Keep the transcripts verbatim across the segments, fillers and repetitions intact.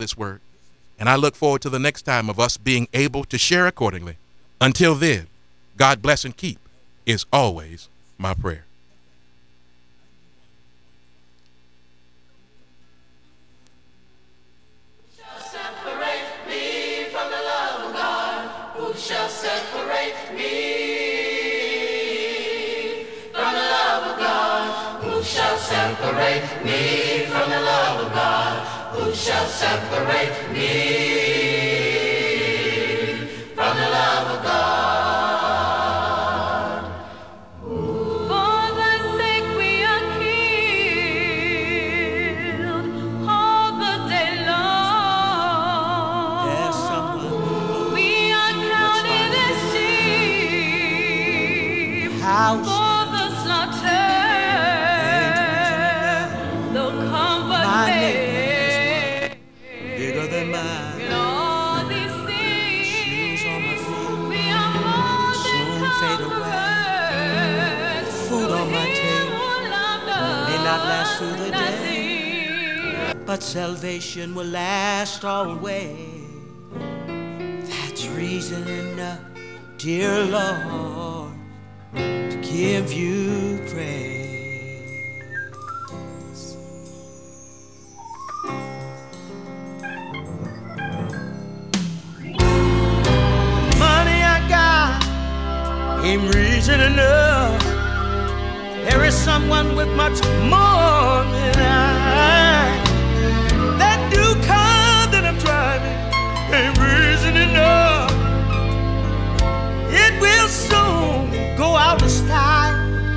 this word. And I look forward to the next time of us being able to share accordingly. Until then, God bless and keep is always my prayer. Who shall separate me from the love of God? Who shall separate me from the love of God? Who shall separate me from the love of God? For thy sake we are killed all the day long. There's someone We are counted as sheep house for the slaughter. Though comfort My fail bigger than mine. in all these things, Shoes on my feet, we are more than soon fade away. conquerors. Food on my Him table who loved may not last through the us not day, thee. but salvation will last always. That's reason enough, dear Lord, to give you praise. Money I got ain't reason enough. There is someone with much more than I. That new car that I'm driving ain't reason enough. It will soon go out of style.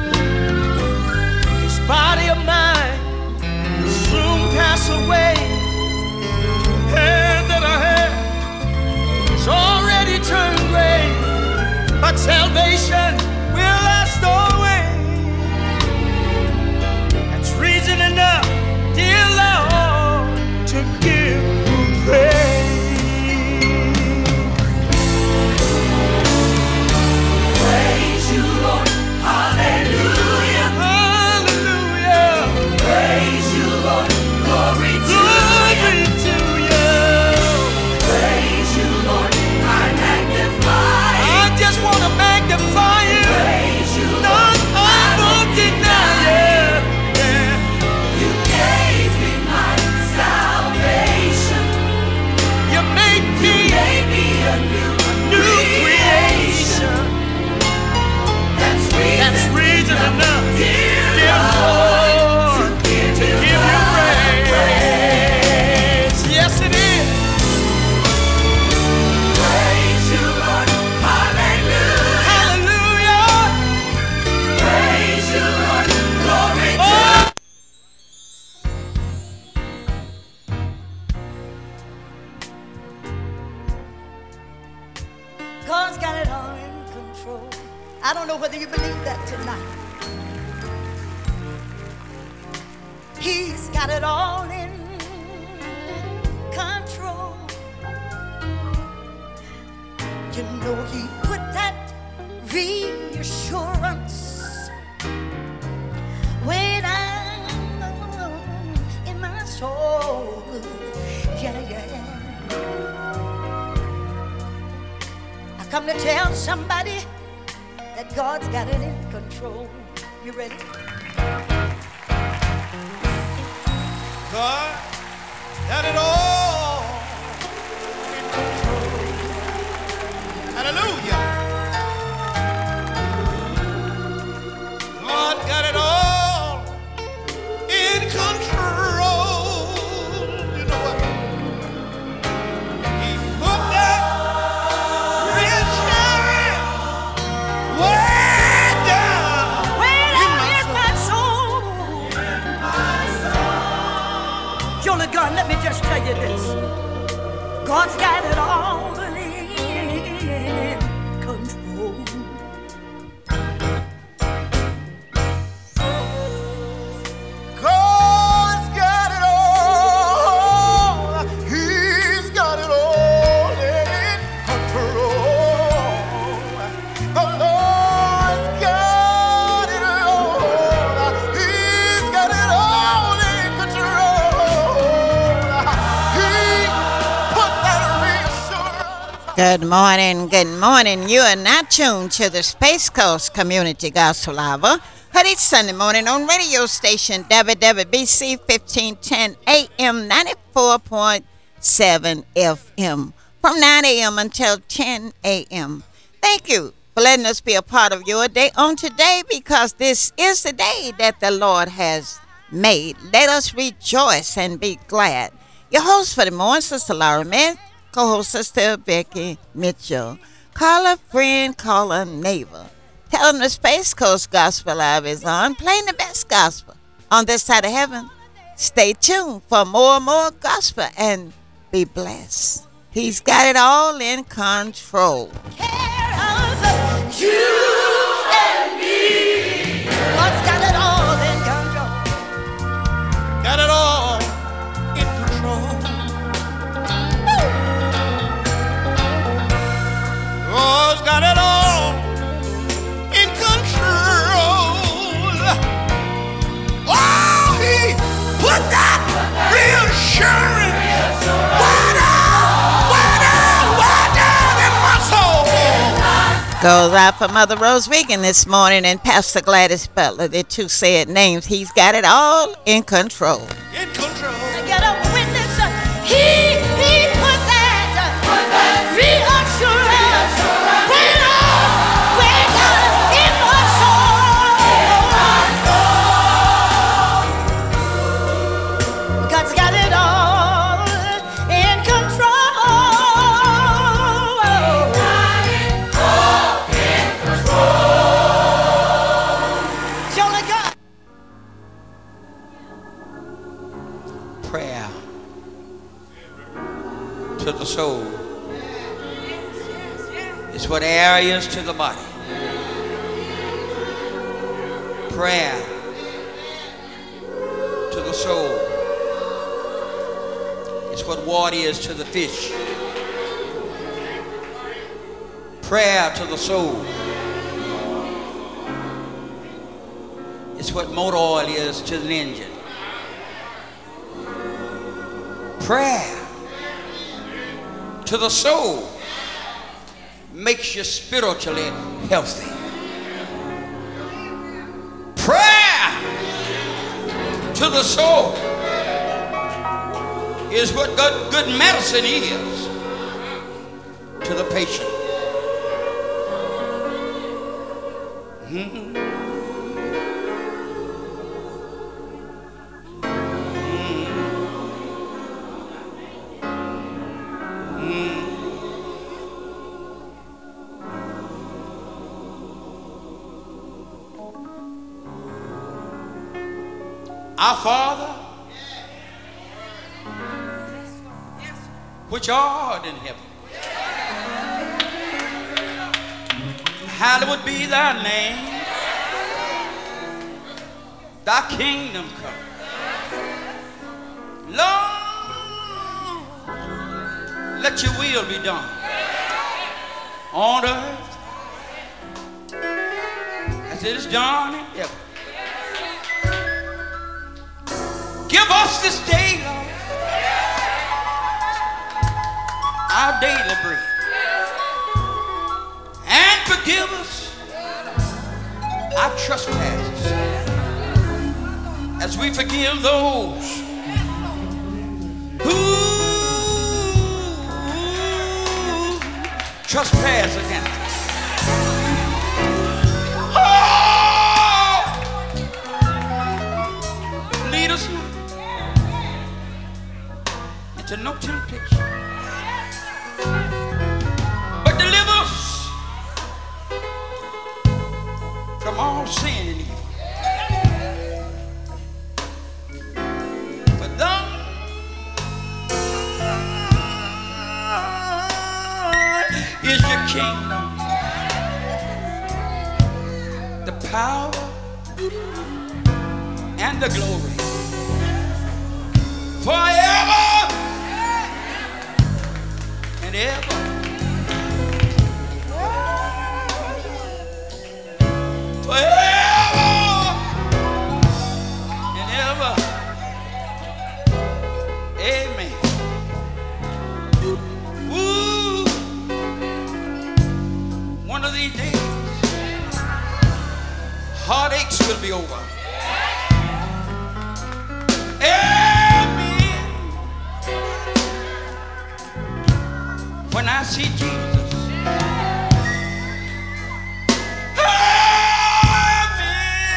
This body of mine will soon pass away. Hair that I had it's already turned gray, but salvation will last always. That's reason enough, dear Lord, to give you praise. Praise you, Lord. Hallelujah. Hallelujah. Praise you, Lord. Glory to Glory you. to you. Praise you, Lord. I magnify you. I just want to magnify you. Praise you, Not Lord. I won't deny you. Yeah. You gave me my salvation. You made me Gave me a new, new creation. creation. That's reason, That's reason enough, dear dear Lord, Lord, to give to you give you praise. praise. Yes, it is. Praise you, Lord. Hallelujah. Hallelujah. Praise you, Lord. Glory to Oh. God's got it all in control. I don't know whether you believe that tonight. He's got it all in control. You know he put that reassurance way down in my soul. Yeah, yeah. I come to tell somebody that God's got it in control. You ready? God got it all in control. Hallelujah. God got it all in control. You know what? He put that reassurance way down Way in down my in soul. my soul. Jonah God, let me just tell you this. God's got it all in control. God's got it all. He's got it all in control. The Lord's got it all. He's got it all in control. He Good morning, good morning. You are now tuned to the Space Coast Community Gospel Hour. Heard each Sunday morning on radio station W W B C fifteen ten A M ninety-four point seven F M from nine A M until ten A M Thank you for letting us be a part of your day on today, because this is the day that the Lord has made. Let us rejoice and be glad. Your host for the morning, Sister Laura Smith, co-host Sister Becky Mitchell. Call a friend, call a neighbor. Tell them the Space Coast Gospel Live is on, playing the best gospel on this side of heaven. Stay tuned for more and more gospel and be blessed. He's got it all in control. You and me. God's got it all in control. Got it all in control. God's got it all in control. Oh, he put that reassurance right out, right out, right out in my soul. Goes out for Mother Rose Regan this morning and Pastor Gladys Butler. They're two said names. He's got it all in control. In control. I got a witness. uh, He, he put that, uh, reassurance right on, right on in my soul. God's got it all in control. It's only God. Prayer to the soul is what air is to the body. Prayer to the soul is what water is to the fish. Prayer to the soul is what motor oil is to the engine. Prayer to the soul makes you spiritually healthy. Prayer to the soul is what good, good medicine is to the patient. Mhm. Our Father, which art in heaven, hallowed be thy name. Thy kingdom come. Lord, let your will be done on earth as it is done in heaven. Give us this day, Lord, our daily bread, and forgive us our trespasses as we forgive those who trespass against us. Oh! Lead us not into no temptation, but deliver us from all sin and evil. For thine is your kingdom, the power and the glory forever and ever. Forever and ever. Amen. Woo. heartaches will be over. Amen. When I see Jesus. Amen.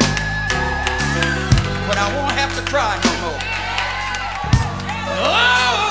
But I won't have to cry no more. Oh.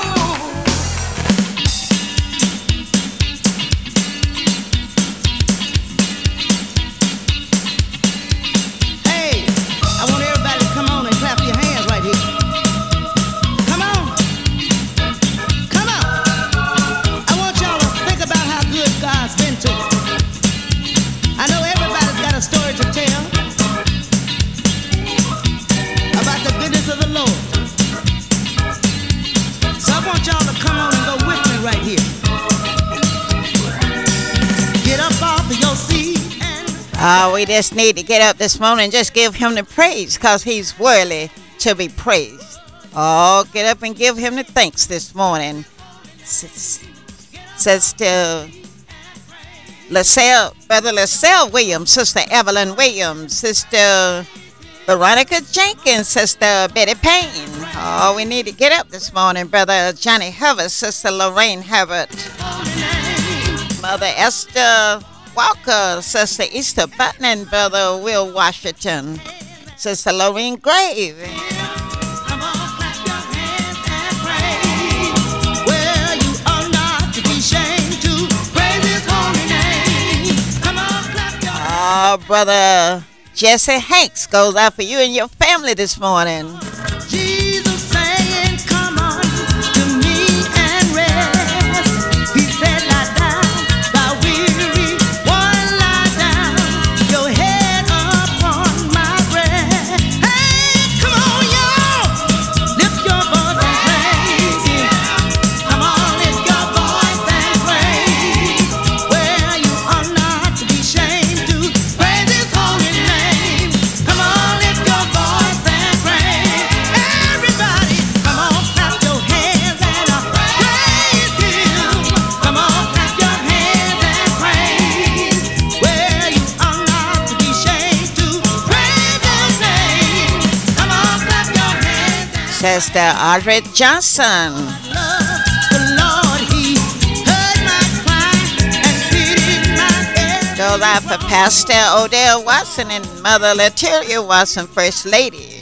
Uh, we just need to get up this morning and just give him the praise because he's worthy to be praised. Oh, get up and give him the thanks this morning. Sister LaSalle, Brother LaSalle Williams, Sister Evelyn Williams, Sister Veronica Jenkins, Sister Betty Payne. Oh, we need to get up this morning. Brother Johnny Hubbard, Sister Lorraine Hubbard, Mother Esther Walker, Sister Easter Button, and Brother Will Washington, Sister Lorraine Grave. Come on, clap your hands and praise. Well, you are not to be ashamed to praise his holy name. Come on, clap your hands. Oh, Brother Jesse Hanks goes out for you and your family this morning. Jesus saying, come on to me and rest. He said, lie down, thou weary one, lie down, your head upon my breast. Hey, come on, y'all, lift your voice and praise him. Come on, lift your voice and praise. Well, you are not to be ashamed to praise his holy name. Come on, lift your voice and praise. Everybody, come on, clap your hands and uh, praise him. Come on, clap your hands and praise. Well, you are not to be ashamed to praise his name. Come on, clap your hands and Sister Audrey Johnson. love the Lord. He heard my cry and pitied my death. Goes out for Pastor Odell Watson and Mother Latoya Watson, First Lady.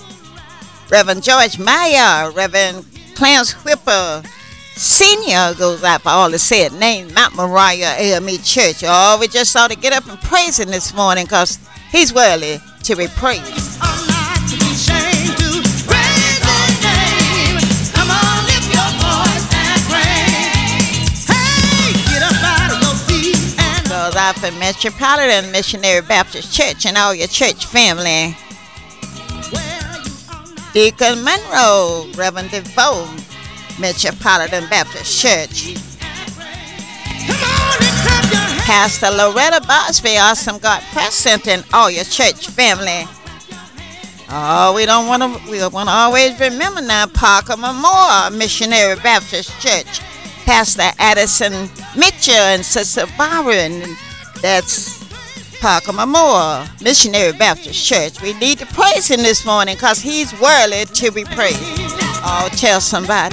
Reverend George Meyer, Reverend Clarence Whipper Senior goes out for all the said names, Mount Moriah A M E Church. Oh, we just ought to get up and praise him this morning because he's worthy to be praised. I'm not to be ashamed to praise his name. Come on, lift your voice and praise. Hey, get up out of your seat and Goes out for Metropolitan Missionary Baptist Church and all your church family. well, you are not. Deacon Monroe, Reverend DeVoe, Metropolitan Baptist Church. Come on and clap your hands. Pastor Loretta Bosby, Awesome God Press Center, and all your church family. Oh, we don't want to. We want to always remember now, Parker Memorial Missionary Baptist Church, Pastor Addison Mitchell and Sister Byron. That's Parker Memorial Missionary Baptist Church. We need to praise him this morning because he's worthy to be praised. Oh, tell somebody.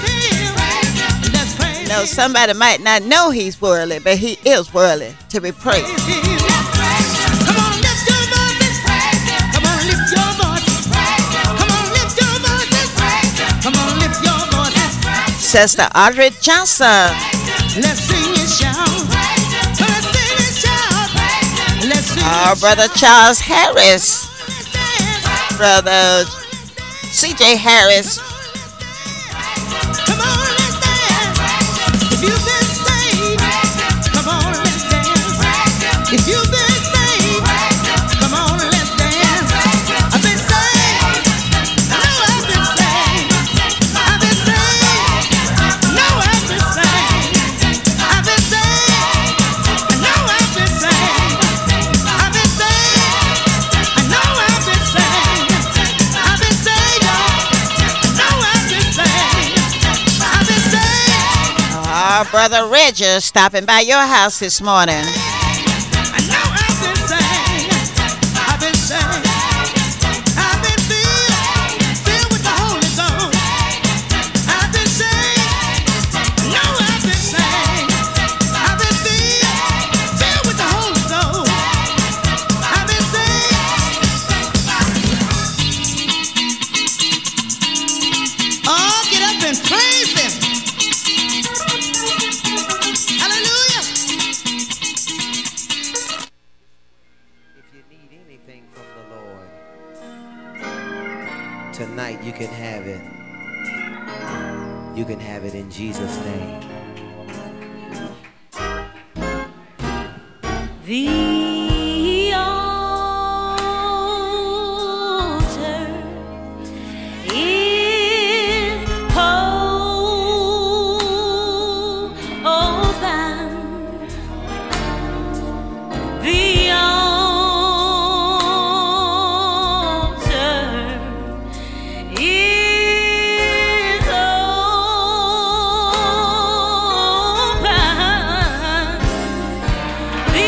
Let's praise You know, somebody might not know he's worthy, but he is worthy to be praised. him. Come on, lift your voices. Come on, lift your voices. Come on, lift your voices. Come on, lift your voices. Sister Audrey Johnson. Let's sing and shout. Let's sing and shout. Let's sing Our and brother Charles Harris. dance. Brother C J Harris. Come on, let's dance. If you've been saved, come on, let's dance. If you've been saved, come on, let's dance. I've been saved. I know I've been saved. I've been saved. No, I've been saved. I've been saved. I know I've been saved. I've been saved. I know I've been saved. I've been saved, y'all. I know I've been saved. I've been saved. Our brother Reggie stopping by your house this morning. I know I've been saved. I've You can have it in Jesus' name. The altar is open. The altar is open. The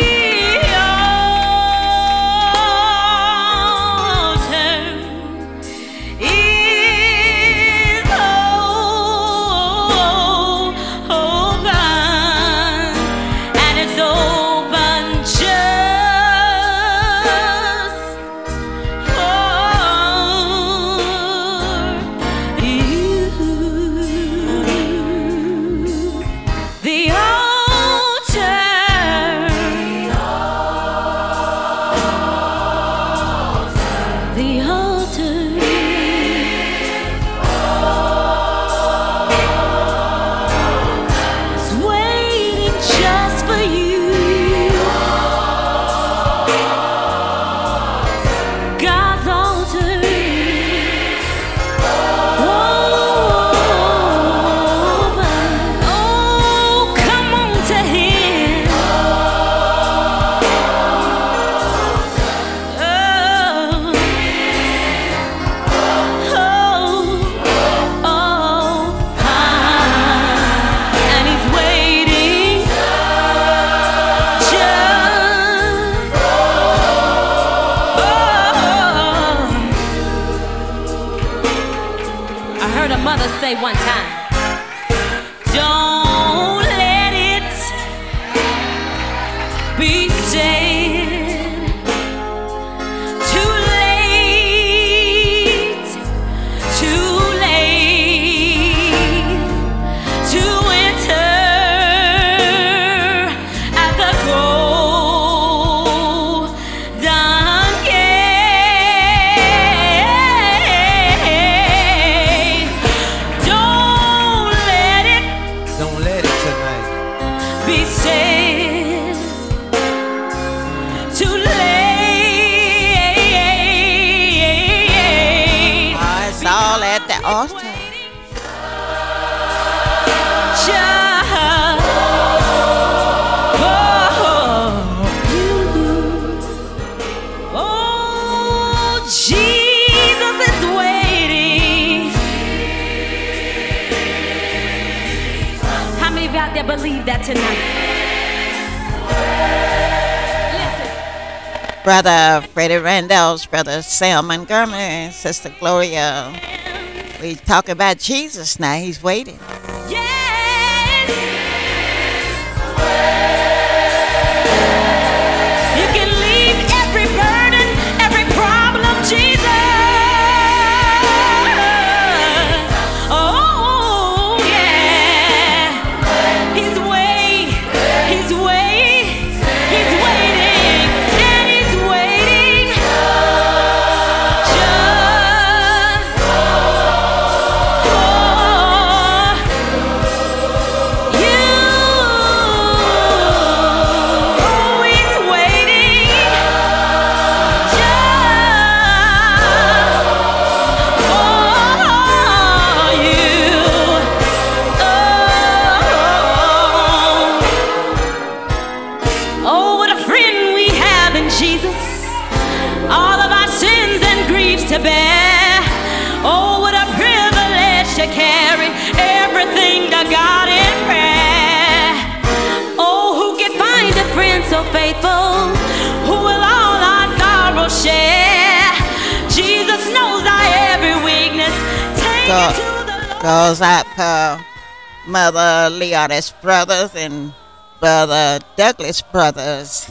say one time. Don't let it be said too late, too late to enter at the golden gate. Don't let it, Don't let it tonight. be said too late. Oh, it's all at the altar. Just for you. Oh, Jesus is waiting. How many of you out there believe that tonight? Listen. Brother Freddie Randall's brother Sam Montgomery, Sister Gloria. We talk about Jesus now. He's waiting. Yes. You can leave every burden, every problem, Jesus. Oh, yeah. He's waiting. He's waiting. He's waiting. And he's waiting just for you. Oh, he's waiting just for you. Oh, oh, what a friend we have in Jesus. All of our sins and griefs to bear. Oh, what a privilege to carry everything to God in prayer. Oh, who can find a friend so faithful, who will all our sorrow share? Jesus knows our every weakness. Take Go- it to the Lord. Goes out for Mother Leotis Brothers and Brother Douglas Brothers.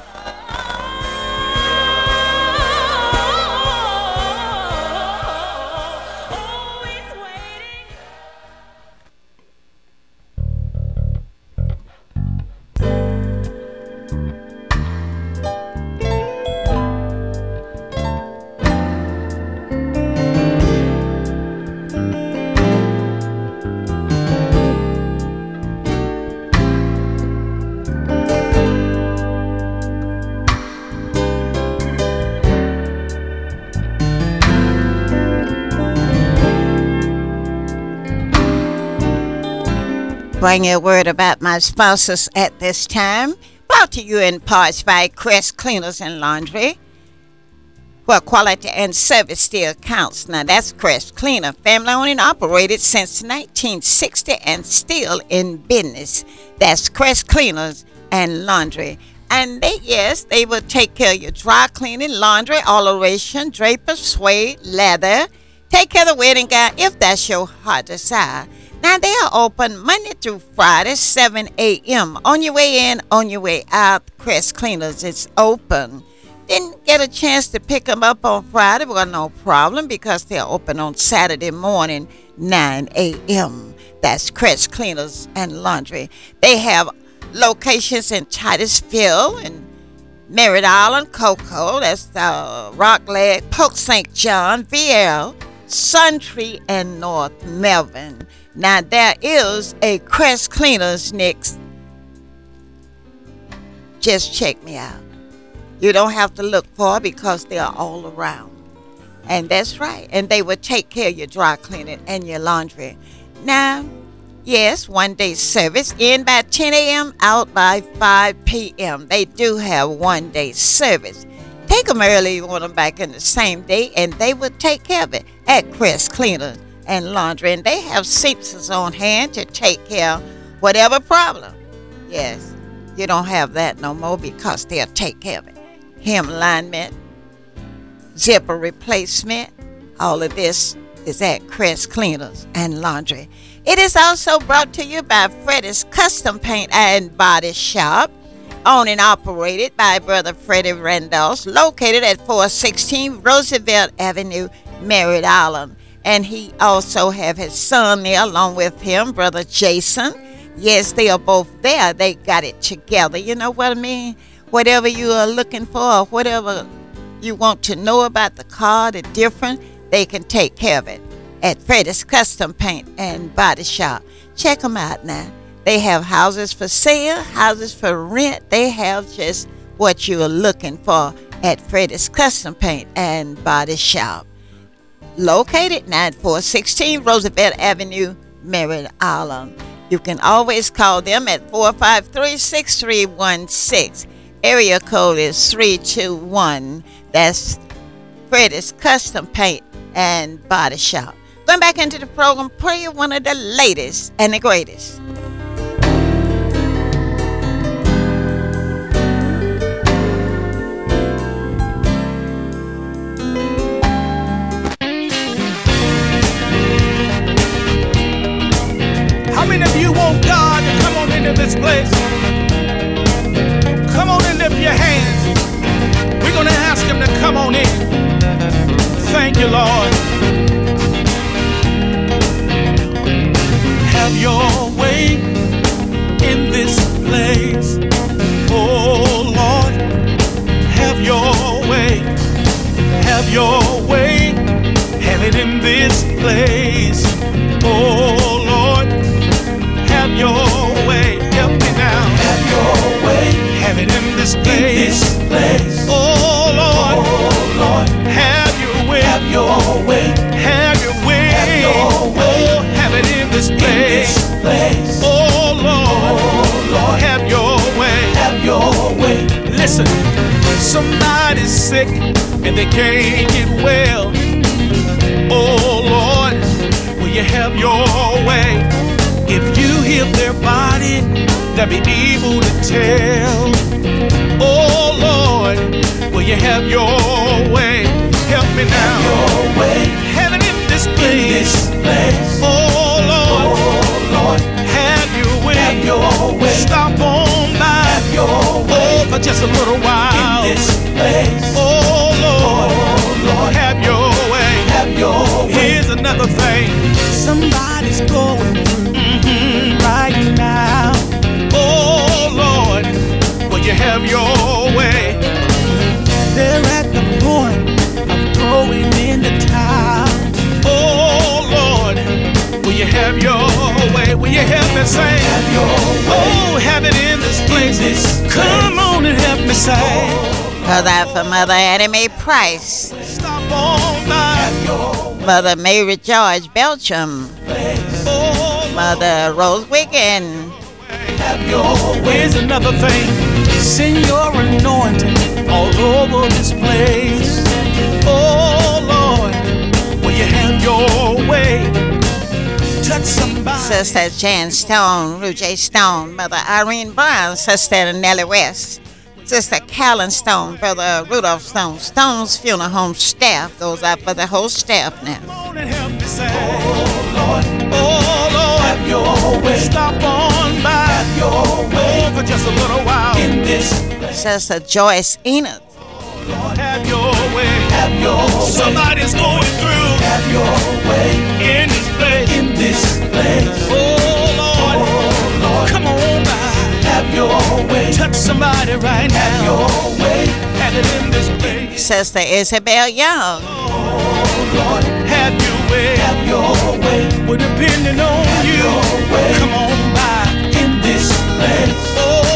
Oh, he's waiting. bring you a word about my sponsors at this time. Brought to you in parts by Crest Cleaners and Laundry, where quality and service still counts. Now that's Crest Cleaner, family owned and operated since nineteen sixty and still in business. That's Crest Cleaners and Laundry. And they, yes, they will take care of your dry cleaning, laundry, alteration, draper, suede, leather. Take care of the wedding gown if that's your heart desire. Now they are open Monday through Friday, seven a.m. On your way in, on your way out, Crest Cleaners is open. Didn't get a chance to pick them up on Friday, well, no problem, because they're open on Saturday morning, nine a.m. That's Crest Cleaners and Laundry. They have locations in Titusville and Merritt Island, Cocoa, that's uh, Rock Leg, Polk Saint John, V L, Suntree, and North Melvin. Now there is a Crest Cleaners next. Just check me out. You don't have to look for it because they're all around. And that's right. And they will take care of your dry cleaning and your laundry. Now, yes, one day service. In by ten a.m., out by five p.m. They do have one day service. Take them early, you want them back in the same day, and they will take care of it at Crest Cleaners and Laundry. And they have seamsters on hand to take care of whatever problem. Yes, you don't have that no more because they'll take care of it. Hem alignment, zipper replacement, all of this is at Crest Cleaners and Laundry. It is also brought to you by Freddie's Custom Paint and Body Shop, owned and operated by Brother Freddie Randolph, located at four sixteen Roosevelt Avenue, Merritt Island. And he also have his son there along with him, Brother Jason. Yes, they are both there. They got it together. You know what I mean? Whatever you are looking for or whatever you want to know about the car, the different, they can take care of it at Freddie's Custom Paint and Body Shop. Check them out now. They have houses for sale, houses for rent. They have just what you are looking for at Freddie's Custom Paint and Body Shop. Located at four sixteen Roosevelt Avenue, Merritt Island. You can always call them at four five three, six three one six. Area code is three two one. That's Freddie's Custom Paint and Body Shop. Going back into the program, play you one of the latest and the greatest. How many of you want God to come on into this place? Come on and lift your hands. We're going to ask him to come on in. Thank you, Lord. Have your way in this place. Oh, Lord. Have your way. Have your way. Have it in this place. Oh, Lord. Have your way. Help me now. Have your way. Have it in this place. In this place. Oh, Lord. Oh, Lord. Have your way. Have your way. Have your way. Have your way. Oh, have it in this place. In this place. Oh, Lord. Oh, Lord. Have your way. Have your way. Listen. Somebody's sick and they can't get well. Oh, Lord. Will you have your way? If you heal their body, they'll be able to tell. Oh, Lord, will you have your way? Help me now. Have your way. Have it in this place. In this place. Oh, Lord. Oh, Lord. Have your way. Have your way. Stop on by. Have your way. Oh, for just a little while. In this place. Oh, Lord. Oh, Lord. Have your way. Have your way. Here's another thing. Somebody's going through mm-hmm, right now. Oh, Lord, will you have your way? They're at the point of throwing in the towel. Oh, Lord, will you have your way? Will you help me say? Have your way. Oh, have it in this place. In this Come place. On and help me say. For that for Mother Annie Mae Price. Stop on by. Mother Mary George Belcham. Oh, Mother Rose Wiggin. Have your way. Here's another thing. Send your anointing all over this place. Oh Lord, will you have your way? Touch somebody. Sister Jan Stone, Ruth J. Stone, Mother Irene Brown, Sister Nellie West, Sister Callan Stone, Brother Rudolph Stone. Stone's Funeral Home staff goes out for the whole staff now. Come on and help me say, oh Lord, oh Lord, have your way. Stop on by, have your way, for just a little while in this place. Sister Joyce Enid. Lord, have your way, have your way. Somebody's going through, have your way in this place, in this place. Oh Lord, oh Lord, come on by, have your way. Touch somebody right now, have your way, have it in this place. Sister Isabel Young. Oh Lord, have your way, have your way. We're depending on have you. Your way. Come on by in this place.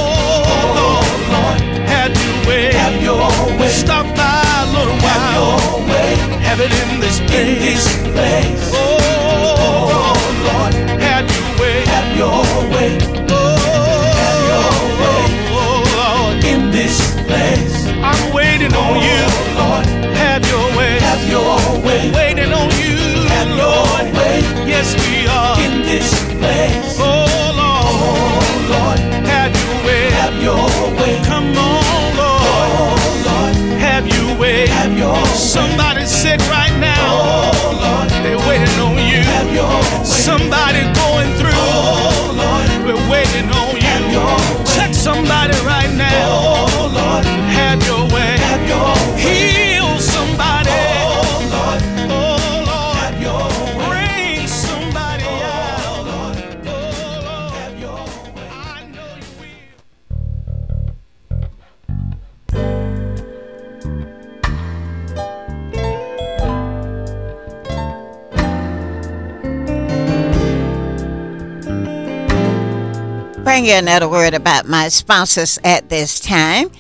Oh Lord, Lord, have your way, have your way. Stop by a little while, have your way. Have it in this place, in this place. Oh Lord, have your way, have your way. Oh, have your way, oh Lord, in this place. I'm waiting on oh, you, Lord. Have your way, have your way. Waiting on you, have Lord. Your way. Yes, we are in this place. Oh Lord, oh Lord, have your way, have your way. Come on, Lord, oh Lord, have your way, have your way. Somebody sit right now, oh Lord, they're waiting on you. Have your way. Somebody going through, oh Lord, we're waiting on you. Have your way. Touch somebody right now, oh Lord, have your way, have your way. Heal somebody, oh Lord, oh Lord, have your way. Bring somebody oh, out, Lord, oh Lord, have your way. I know you will. Bring you another word about my sponsors at this time.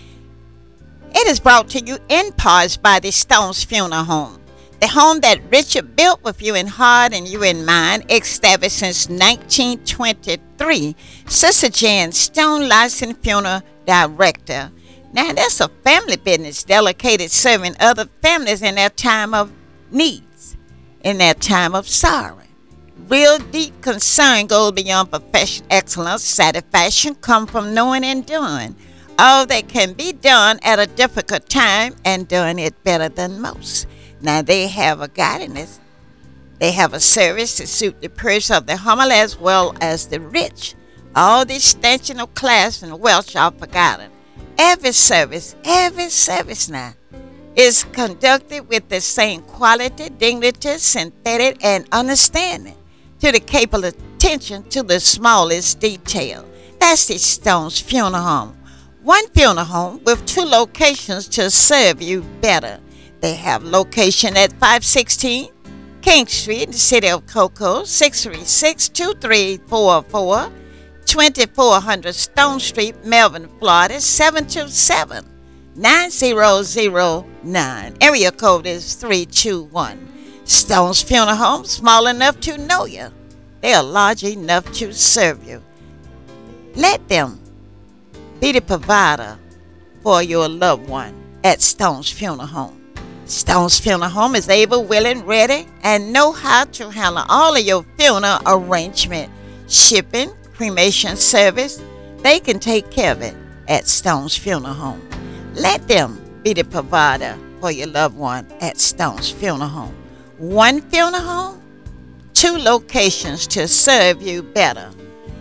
It is brought to you in parts by the Stones Funeral Home, the home that Richard built with you in heart and you in mind, established since nineteen twenty-three. Sister Jan Stone, licensed funeral director. Now, that's a family business dedicated serving other families in their time of needs, in their time of sorrow. Real deep concern goes beyond professional excellence. Satisfaction comes from knowing and doing all that can be done at a difficult time and doing it better than most. Now, they have a guidance. They have a service to suit the purse of the humble as well as the rich. All distinction of class and wealth are forgotten. Every service, every service now is conducted with the same quality, dignity, synthetic, and understanding, to the capable attention to the smallest detail. That's the Stones Funeral Home. One funeral home with two locations to serve you better. They have location at five sixteen King Street in the city of Cocoa, six three six, two three four four, twenty-four hundred Stone Street, Melvin, Florida, seven two seven, nine zero zero nine. Area code is three two one. Stones Funeral Home, small enough to know you. They are large enough to serve you. Let them be the provider for your loved one at Stones Funeral Home. Stones Funeral Home is able, willing, ready, and know how to handle all of your funeral arrangement, shipping, cremation service. They can take care of it at Stones Funeral Home. Let them be the provider for your loved one at Stones Funeral Home. One funeral home, two locations to serve you better.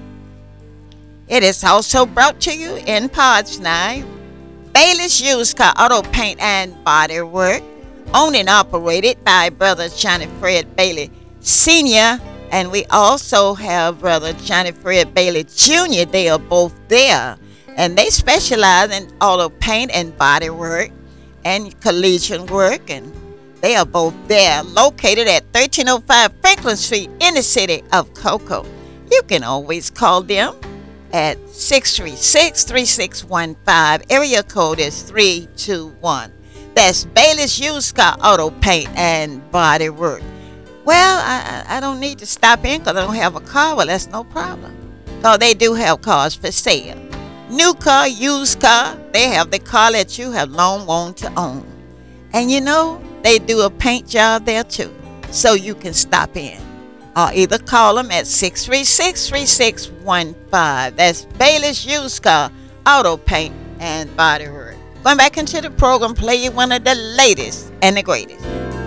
It is also brought to you in parts now. Bailey's Used Car Auto Paint and Body Work, owned and operated by Brother Johnny Fred Bailey Senior, and we also have Brother Johnny Fred Bailey Junior They are both there, and they specialize in auto paint and body work and collision work, and they are both there, located at thirteen oh five Franklin Street in the city of Cocoa. You can always call them at six three six, three six one five. Area code is three two one. That's Bailey's Used Car Auto Paint and Body Work. Well, I, I I don't need to stop in because I don't have a car. Well, that's no problem. Oh, they do have cars for sale. New car, used car. They have the car that you have long wanted to own. And you know, they do a paint job there too. So you can stop in. Or either call them at six three six, three six one five. That's Bayless Used Car, Auto Paint, and Body Work. Going back into the program, play you one of the latest and the greatest.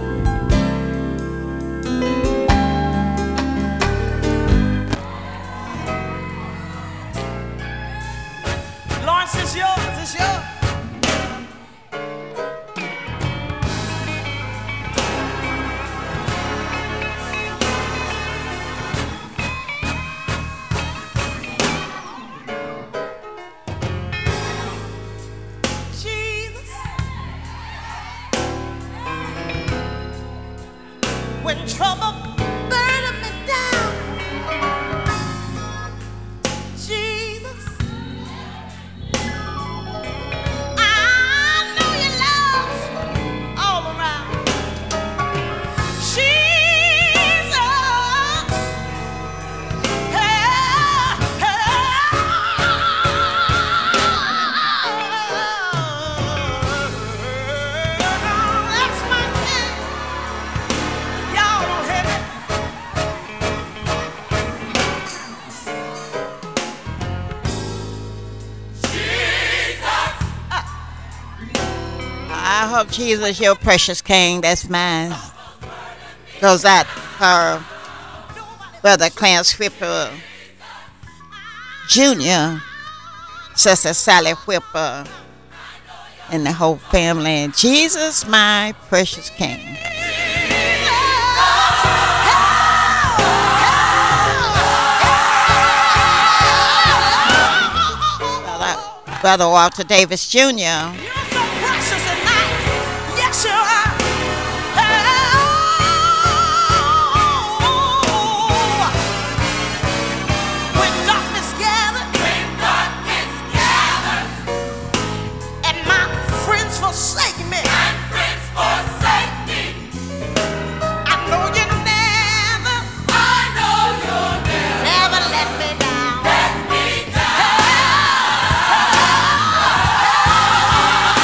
Lawrence, it's yours, it's yours. Jesus, when trouble burning me down, Jesus, I know your love's all around. Jesus, that's my king. Y'all don't hear me. I hope Jesus, your precious king, that's mine, goes out for Brother Clarence Whipper Junior, Sister Sally Whipper, and the whole family. Jesus, my precious king. Brother, Brother Walter Davis Junior You're so precious and nice. Yes, you are. When darkness gathers, and my friends forsake me, I know you never, never let me down.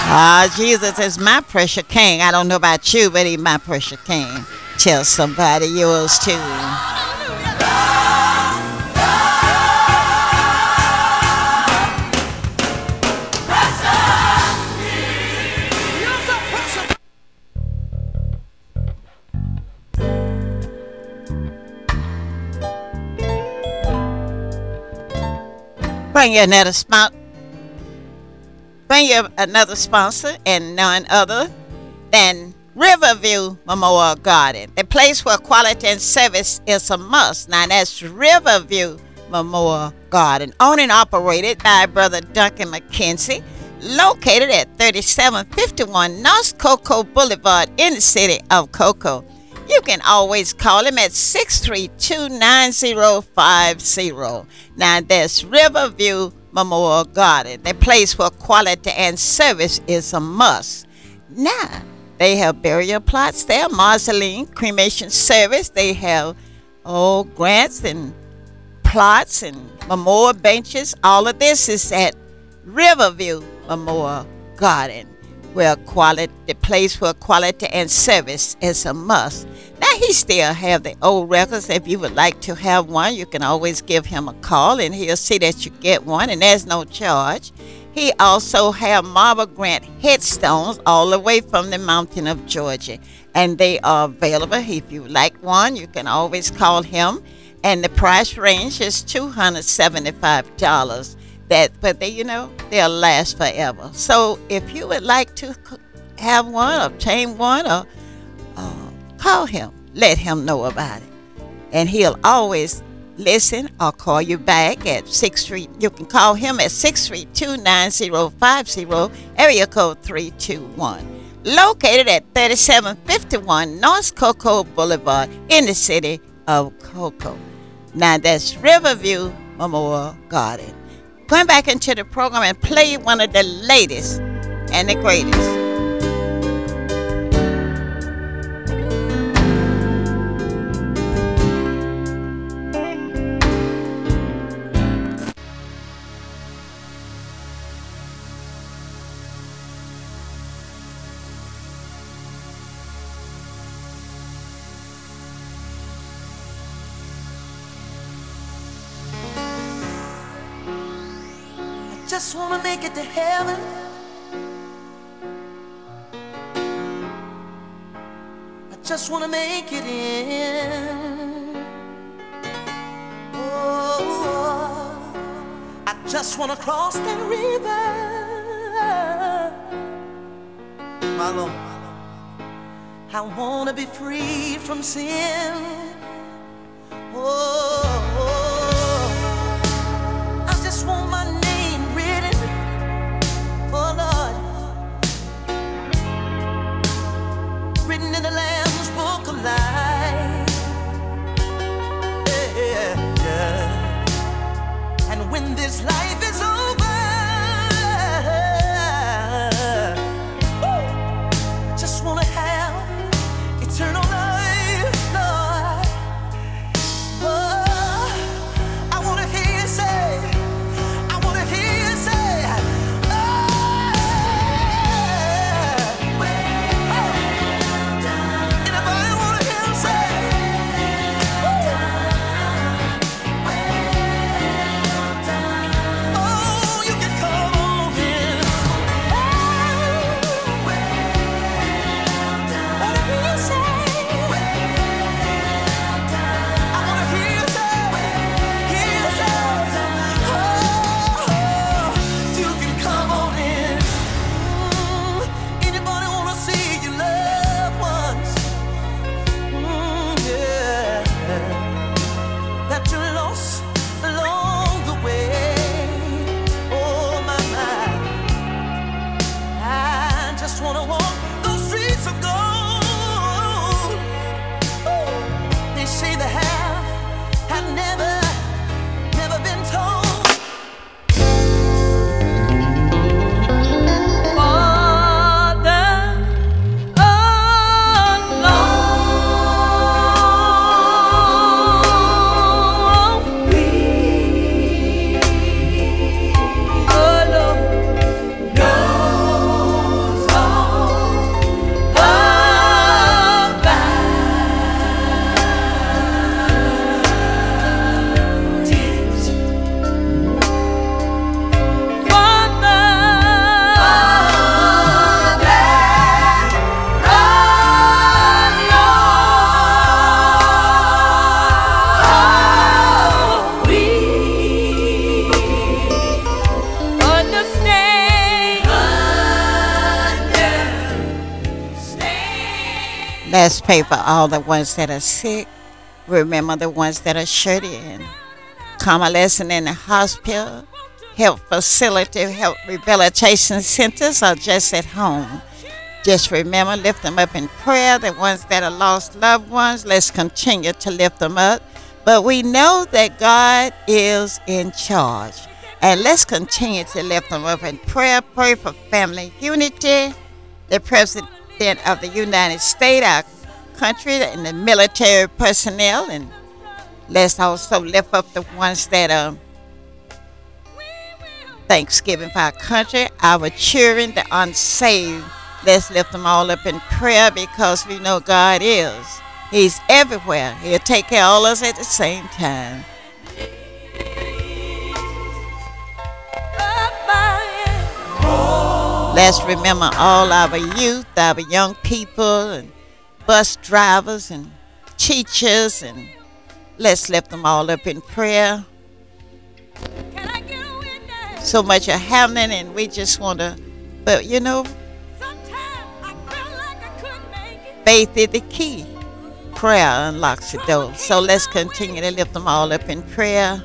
Ah, Jesus is my precious king. I don't know about you, but he's my precious king. Tell somebody yours too. Bring you another spot. Bring you another sponsor, and none other than Riverview Memorial Garden, the place where quality and service is a must. Now that's Riverview Memorial Garden, owned and operated by Brother Duncan McKenzie, located at thirty-seven fifty-one North Cocoa Boulevard in the city of Cocoa. You can always call him at six three two, nine zero five zero. Now that's Riverview Memorial Garden, the place where quality and service is a must. Now, they have burial plots there, mausoleum, cremation service. They have, oh, grants and plots and memorial benches. All of this is at Riverview Memorial Garden, where quality, the place where quality and service is a must. Now, he still have the old records. If you would like to have one, you can always give him a call, and he'll see that you get one, and there's no charge. He also have Marble Grant headstones all the way from the mountain of Georgia, and they are available. If you like one, you can always call him, and the price range is two hundred seventy-five dollars. That, but they, you know, they'll last forever. So if you would like to have one, obtain one, or uh, call him, let him know about it, and he'll always listen or call you back at six three. You can call him at six three two, nine zero five zero, area code three two one. Located at thirty-seven fifty-one North Cocoa Boulevard in the city of Cocoa. Now that's Riverview Memorial Garden. Going back into the program and play one of the latest and the greatest. Just wanna make it to heaven. I just wanna make it in. Oh, I just wanna cross that river. My Lord, I wanna be free from sin. Oh, I just want my oh Lord, written in the Lamb's Book of Life. Yeah, yeah. And when this life is over, I just wanna have eternal life, Lord. Oh, Let's pray for all the ones that are sick. Remember the ones that are shut in, convalescent in the hospital, health facility, health rehabilitation centers, or just at home. Just remember, lift them up in prayer. The ones that are lost loved ones, let's continue to lift them up. But we know that God is in charge. And let's continue to lift them up in prayer. Pray for family unity. The President of the United States, our country, and the military personnel. And let's also lift up the ones that are Thanksgiving for our country, our children, the unsaved. Let's lift them all up in prayer because we know God is. He's everywhere. He'll take care of all of us at the same time. Let's remember all our youth, our young people, and bus drivers and teachers, and let's lift them all up in prayer. So much are happening, and we just want to, but you know, faith is the key. Prayer unlocks the door. So let's continue to lift them all up in prayer.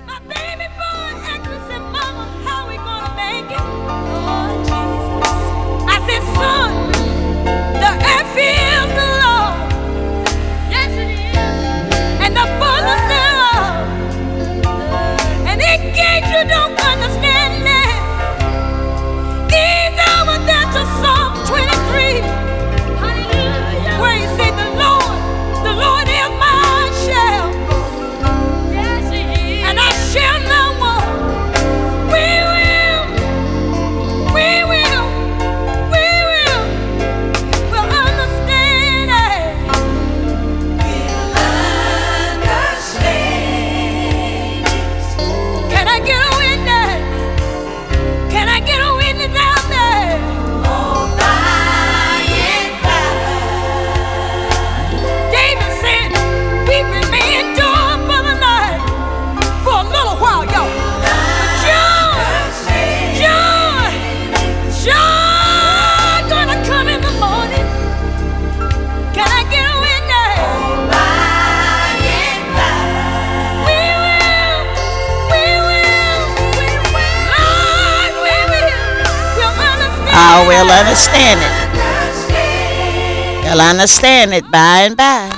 I will understand it. You'll understand it by and by.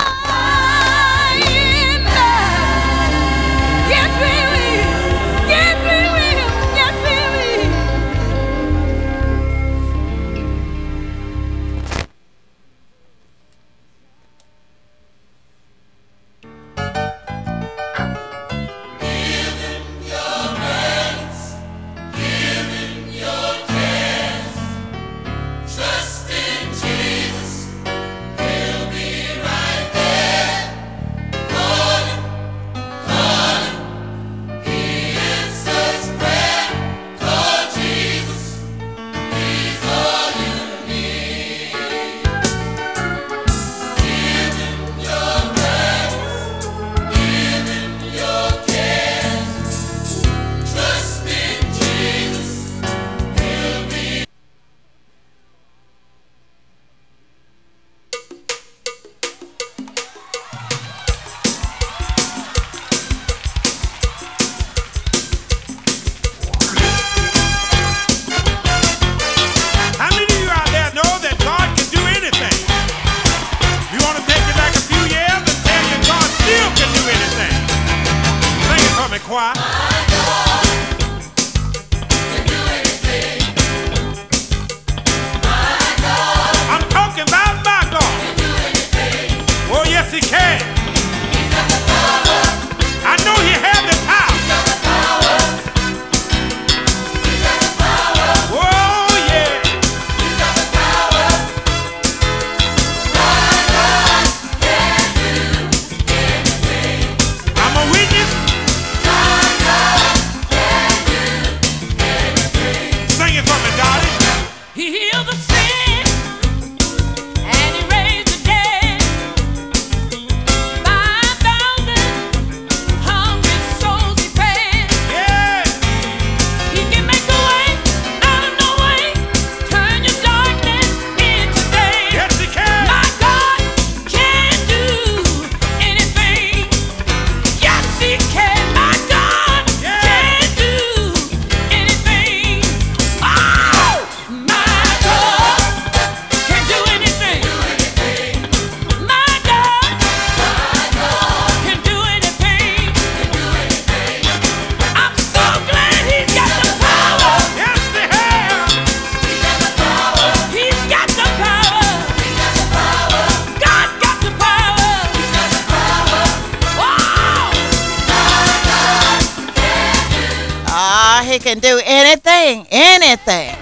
He can do anything, anything.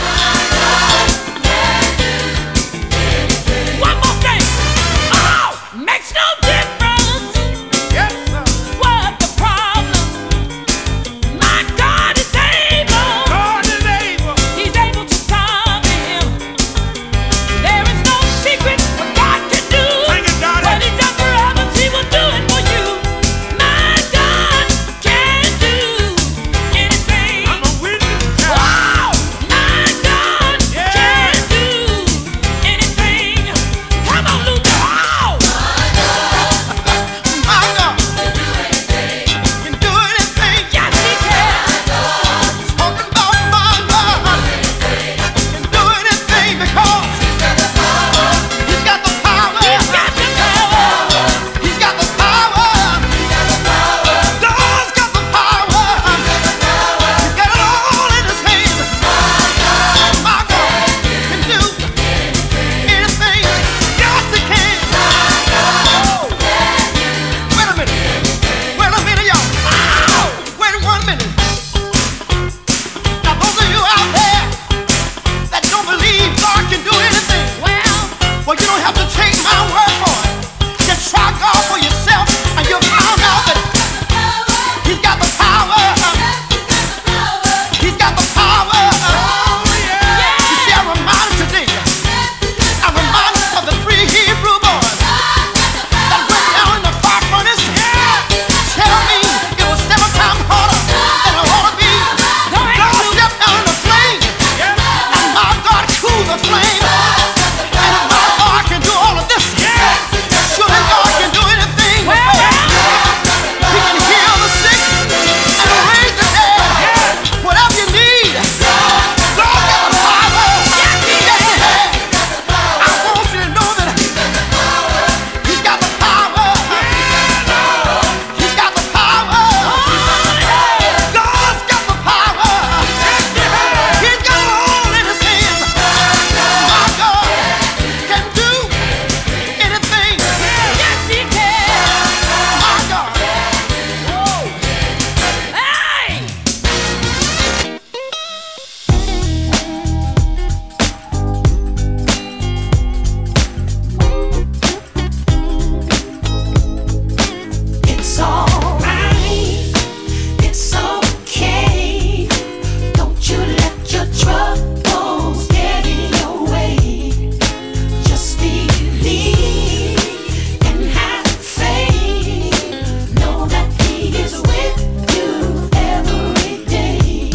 One more thing. Oh, makes no difference. Yes, sir. What the problem? My God is able. God is able. He's able to solve him. There is no secret what God can do. Thank you, God. What He done for others, He will do it for you. My God can do anything. I'm a witness. Wow, my God yeah. can do anything. Come on, Luther. Oh, my God can do anything. Can do anything. Yes, He can. Talking about my God can do anything because He's got the power. He's got the power. He's got the power. He's got the power. God's got the power. He's got it all in His hands. My God can do anything. Yes, He can. Oh. Wait a minute. Wait a minute, y'all. Ow. Wait one minute. Now, those of you out there that don't believe God can do anything, well, well, you don't have to take my word for it. Just try God for yourself, and you'll find out that He's got the power. He's got the power. You see, I'm reminded today. I'm reminded of the three Hebrew boys that went down in the fire furnace. Tell me it was seven times harder than it ought to be. God stepped down in the flame, and my God cooled the flame. And if my God can do all of this, surely God can do anything. He can heal the sick and raise the dead. Whatever you need, God got the power. Yes, He has. I want you to know that He's got the power. He's got the power. God's got the power. He's got it all in His hands. My God can do anything. Yes, He can. My God. Woo. Hey! It's alright, it's okay. Don't you let your troubles get in your way. Just believe and have faith. Know that He is with you every day.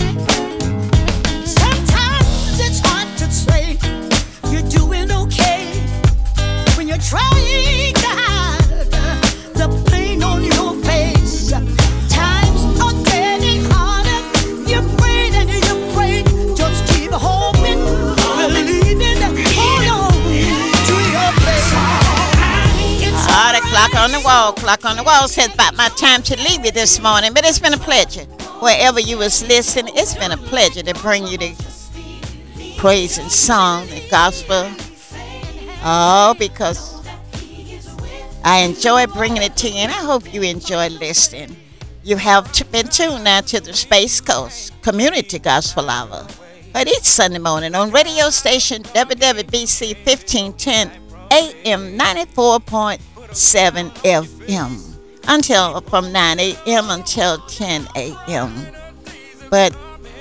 Sometimes it's hard to say you're doing okay when you're trying to hide the pain on your face. Times are getting harder. You pray and you pray. Just keep hoping, believing, hold on to your faith. It's Ah, the clock on the wall, clock on the wall says about my time to leave you this morning. But it's been a pleasure. Wherever you was listening, it's been a pleasure to bring you the praise and song and gospel. Oh, because I enjoy bringing it to you, and I hope you enjoy listening. You have t- been tuned now to the Space Coast Community Gospel Hour. But each Sunday morning on radio station W W B C fifteen ten A M ninety-four point seven F M until from nine a.m. until ten a.m. But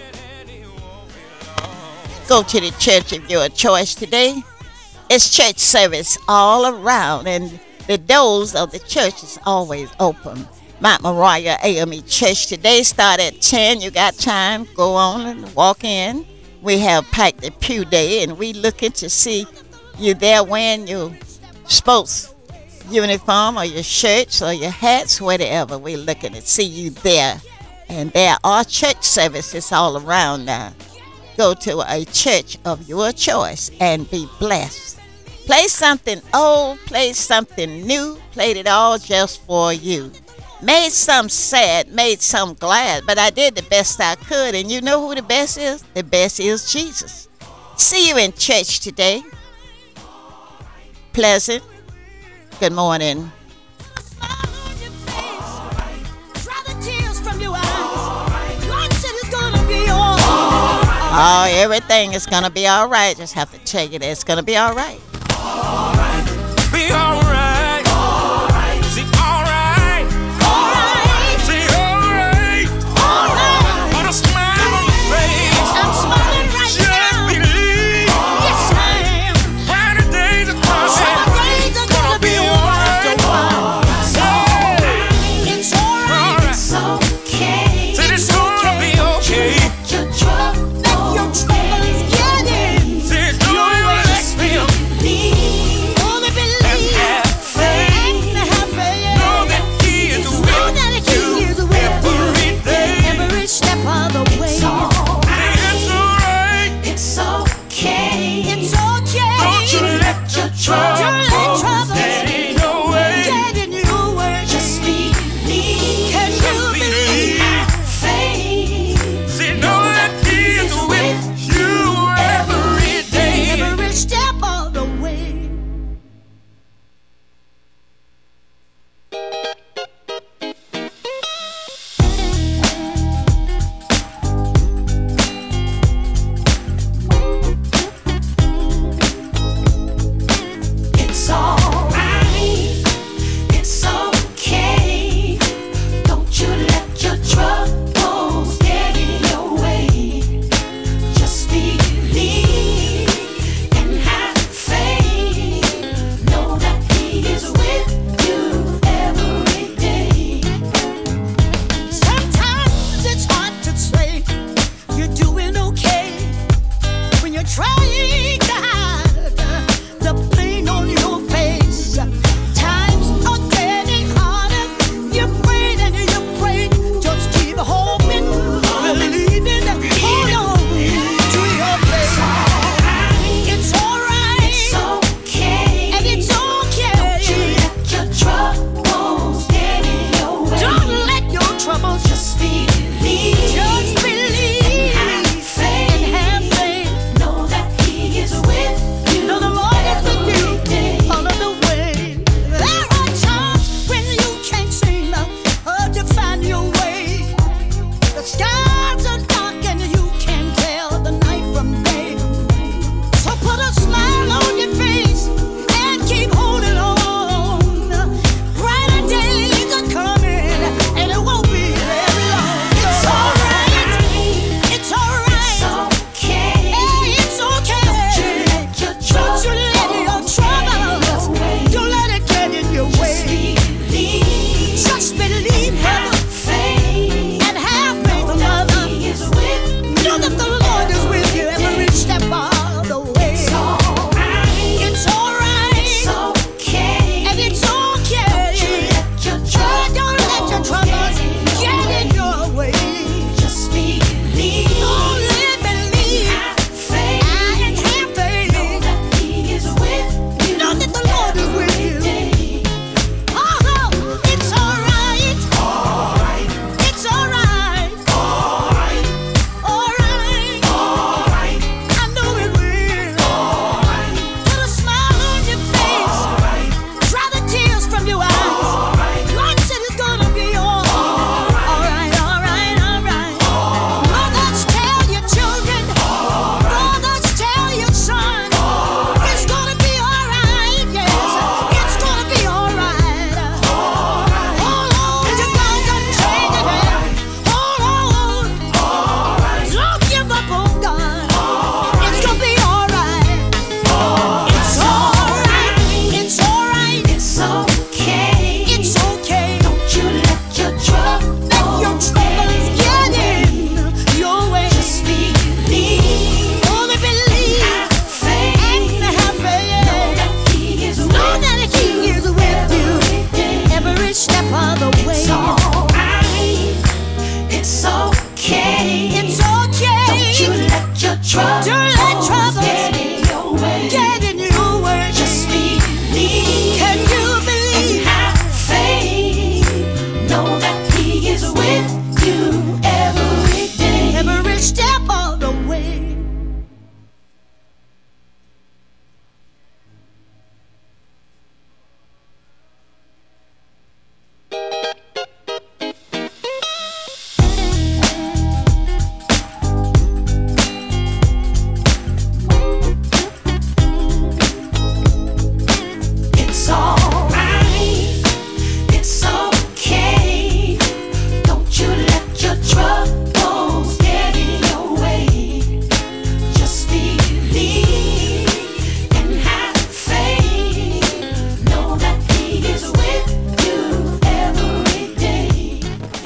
go to the church of your choice today. It's church service all around, and the doors of the church is always open. Mount Moriah A M E Church today start at ten. You got time, go on and walk in. We have packed the pew day, and we looking to see you there wearing your sports uniform or your shirts or your hats, whatever. We're looking to see you there. And there are church services all around now. Go to a church of your choice and be blessed. Play something old, play something new, played it all just for you. Made some sad, made some glad, but I did the best I could. And you know who the best is? The best is Jesus. See you in church today. Pleasant. Good morning. smile on your face. Dry the tears from your eyes. God said it's gonna be Oh, everything is going to be all right. Just have to tell you that it's going to be all right.